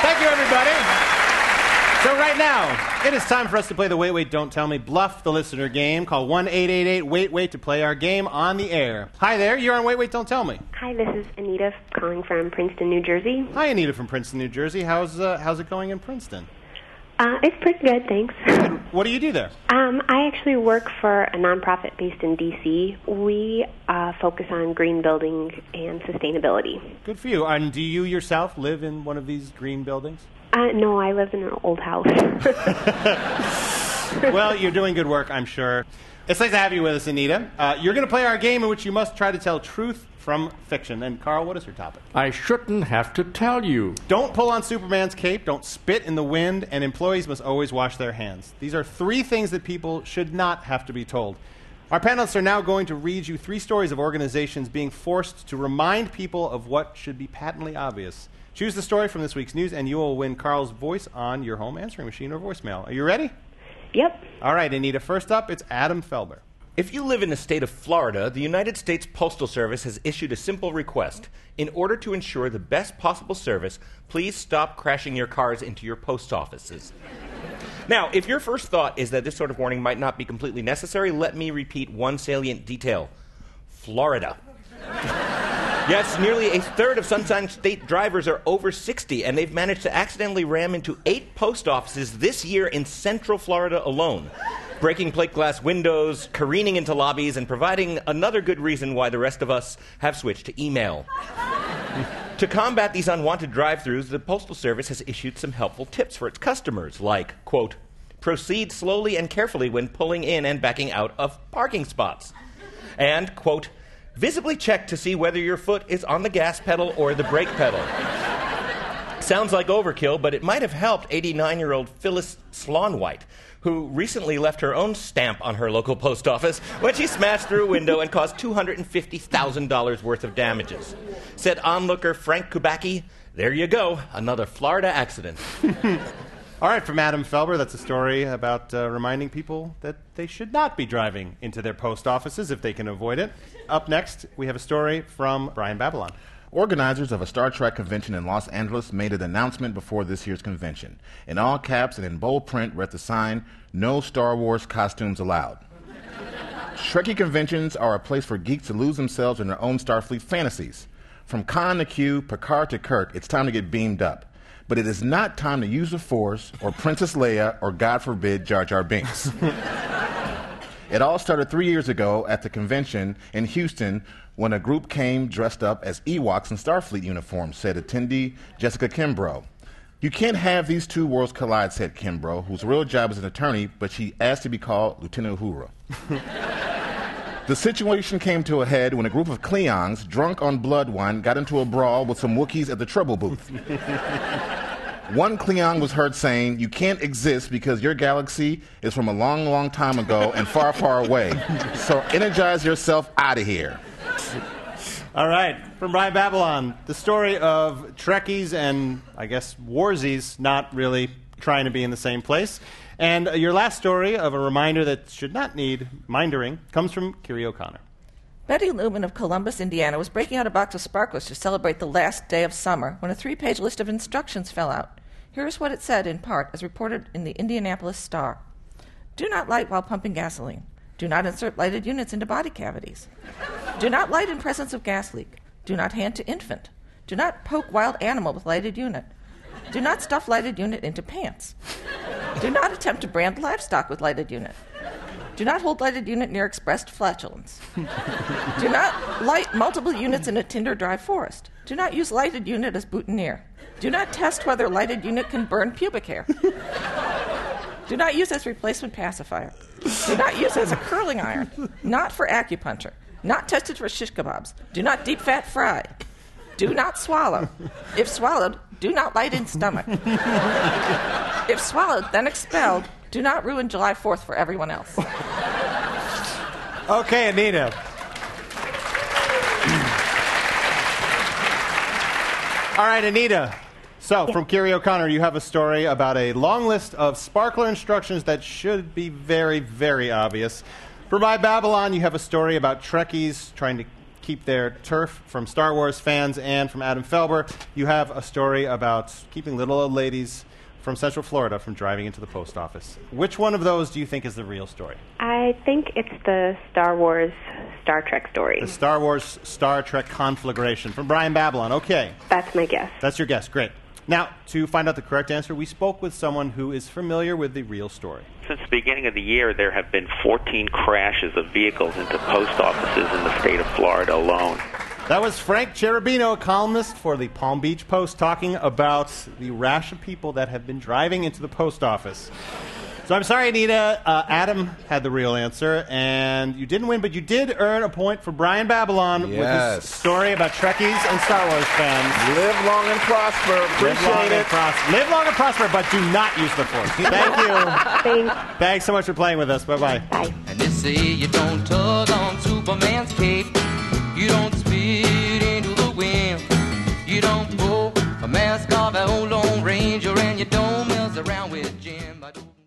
Thank you, everybody. So right now, it is time for us to play the Wait, Wait, Don't Tell Me Bluff the Listener game. Call 1-888-WAIT-WAIT to play our game on the air. Hi there, you're on Wait, Wait, Don't Tell Me. Hi, this is Anita calling from Princeton, New Jersey. Hi, Anita from Princeton, New Jersey. How's it going in Princeton? It's pretty good, thanks. What do you do there? I actually work for a nonprofit based in D.C. We focus on green building and sustainability. Good for you. And do you yourself live in one of these green buildings? No, I live in an old house. Well, you're doing good work, I'm sure. It's nice to have you with us, Anita. You're going to play our game in which you must try to tell truth from fiction. And, Carl, what is your topic? I shouldn't have to tell you. Don't pull on Superman's cape, don't spit in the wind, and employees must always wash their hands. These are 3 things that people should not have to be told. Our panelists are now going to read you 3 stories of organizations being forced to remind people of what should be patently obvious. Choose the story from this week's news, and you will win Carl's voice on your home answering machine or voicemail. Are you ready? Yep. All right, Anita. First up, it's Adam Felber. If you live in the state of Florida, the United States Postal Service has issued a simple request. In order to ensure the best possible service, please stop crashing your cars into your post offices. Now, if your first thought is that this sort of warning might not be completely necessary, let me repeat one salient detail. Florida. Yes, nearly a third of Sunshine State drivers are over 60, and they've managed to accidentally ram into 8 post offices this year in Central Florida alone, breaking plate glass windows, careening into lobbies, and providing another good reason why the rest of us have switched to email. To combat these unwanted drive-thrus, the Postal Service has issued some helpful tips for its customers, like, quote, proceed slowly and carefully when pulling in and backing out of parking spots, and, quote, visibly check to see whether your foot is on the gas pedal or the brake pedal. Sounds like overkill, but it might have helped 89-year-old Phyllis Slaunwhite, who recently left her own stamp on her local post office when she smashed through a window and caused $250,000 worth of damages. Said onlooker Frank Kubacki, there you go, another Florida accident. All right, from Adam Felber, that's a story about reminding people that they should not be driving into their post offices if they can avoid it. Up next, we have a story from Brian Babylon. Organizers of a Star Trek convention in Los Angeles made an announcement before this year's convention. In all caps and in bold print read the sign, "No Star Wars costumes allowed." Trekkie conventions are a place for geeks to lose themselves in their own Starfleet fantasies. From Khan to Q, Picard to Kirk, it's time to get beamed up. But it is not time to use the Force, or Princess Leia, or, God forbid, Jar Jar Binks. It all started 3 years ago at the convention in Houston when a group came dressed up as Ewoks in Starfleet uniforms, said attendee Jessica Kimbrough. You can't have these 2 worlds collide, said Kimbrough, whose real job is an attorney, but she asked to be called Lieutenant Uhura. The situation came to a head when a group of Klingons, drunk on blood wine, got into a brawl with some Wookiees at the Trouble booth. One Klingon was heard saying, "You can't exist because your galaxy is from a long, long time ago and far, far away. So energize yourself out of here." All right, from Brian Babylon, the story of Trekkies and, I guess, Warsies not really trying to be in the same place. And your last story of a reminder that should not need mindering comes from Kiri O'Connor. Betty Lubin of Columbus, Indiana, was breaking out a box of sparklers to celebrate the last day of summer when a 3-page list of instructions fell out. Here's what it said, in part, as reported in the Indianapolis Star. Do not light while pumping gasoline. Do not insert lighted units into body cavities. Do not light in presence of gas leak. Do not hand to infant. Do not poke wild animal with lighted unit. Do not stuff lighted unit into pants. Do not attempt to brand livestock with lighted unit. Do not hold lighted unit near expressed flatulence. Do not light multiple units in a tinder-dry forest. Do not use lighted unit as boutonniere. Do not test whether lighted unit can burn pubic hair. Do not use as replacement pacifier. Do not use as a curling iron. Not for acupuncture. Not tested for shish kebabs. Do not deep fat fry. Do not swallow. If swallowed, do not light in stomach. If swallowed, then expelled. Do not ruin July 4th for everyone else. Okay, Anita. All right, Anita. So, from Kiri O'Connor, you have a story about a long list of sparkler instructions that should be very, very obvious. For My Babylon, you have a story about Trekkies trying to keep their turf from Star Wars fans and from Adam Felber. You have a story about keeping little old ladies from Central Florida from driving into the post office. Which one of those do you think is the real story? I think it's the Star Wars Star Trek story. The Star Wars Star Trek conflagration from Brian Babylon. Okay. That's my guess. That's your guess. Great. Now, to find out the correct answer, we spoke with someone who is familiar with the real story. Since the beginning of the year, there have been 14 crashes of vehicles into post offices in the state of Florida alone. That was Frank Cherubino, a columnist for the Palm Beach Post, talking about the rash of people that have been driving into the post office. So I'm sorry, Anita. Adam had the real answer, and you didn't win, but you did earn a point for Brian Babylon with his story about Trekkies and Star Wars fans. Live long and prosper. Appreciate it. Live long and prosper, but do not use the Force. Thank you. Thanks so much for playing with us. Bye-bye. Bye. And they say you don't tug on Superman's cape. You don't spit into the wind. You don't pull a mask off an old Lone Ranger, and you don't mess around with Jim.